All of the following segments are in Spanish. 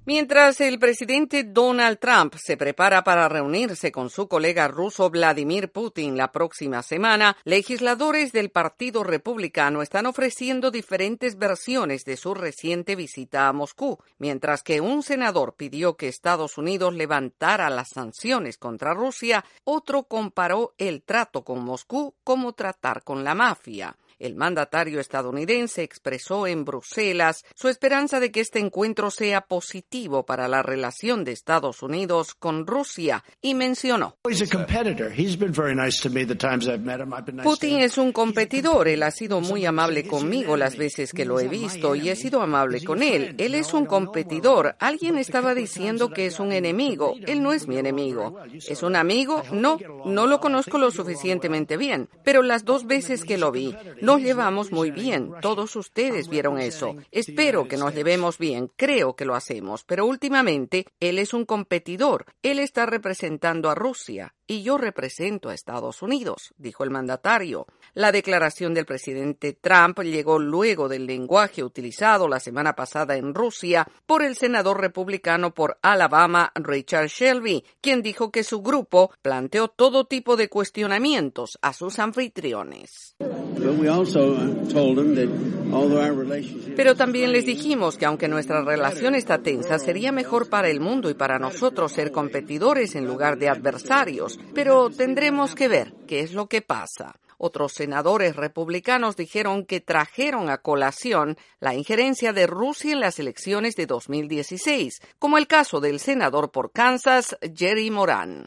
Mientras el presidente Donald Trump se prepara para reunirse con su colega ruso Vladimir Putin la próxima semana, legisladores del Partido Republicano están ofreciendo diferentes versiones de su reciente visita a Moscú. Mientras que un senador pidió que Estados Unidos levantara las sanciones contra Rusia, otro comparó el trato con Moscú como tratar con la mafia. El mandatario estadounidense expresó en Bruselas su esperanza de que este encuentro sea positivo para la relación de Estados Unidos con Rusia y mencionó: Putin es un competidor, él ha sido muy amable conmigo las veces que lo he visto y he sido amable con él. Él es un competidor. Alguien estaba diciendo que es un enemigo. Él no es mi enemigo. ¿Es un amigo? No lo conozco lo suficientemente bien, pero las dos veces que lo vi, nos llevamos muy bien. Todos ustedes vieron eso. Espero que nos llevemos bien. Creo que lo hacemos. Pero últimamente, él es un competidor. Él está representando a Rusia y yo represento a Estados Unidos, dijo el mandatario. La declaración del presidente Trump llegó luego del lenguaje utilizado la semana pasada en Rusia por el senador republicano por Alabama, Richard Shelby, quien dijo que su grupo planteó todo tipo de cuestionamientos a sus anfitriones. Pero también les dijimos que aunque nuestra relación está tensa, sería mejor para el mundo y para nosotros ser competidores en lugar de adversarios. Pero tendremos que ver qué es lo que pasa. Otros senadores republicanos dijeron que trajeron a colación la injerencia de Rusia en las elecciones de 2016, como el caso del senador por Kansas, Jerry Moran.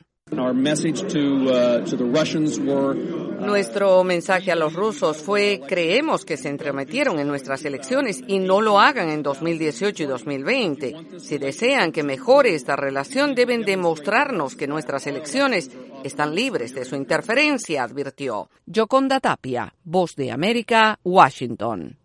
Nuestro mensaje a los rusos fue: creemos que se entrometieron en nuestras elecciones y no lo hagan en 2018 y 2020. Si desean que mejore esta relación, deben demostrarnos que nuestras elecciones están libres de su interferencia, advirtió. Yoconda Tapia, Voz de América, Washington.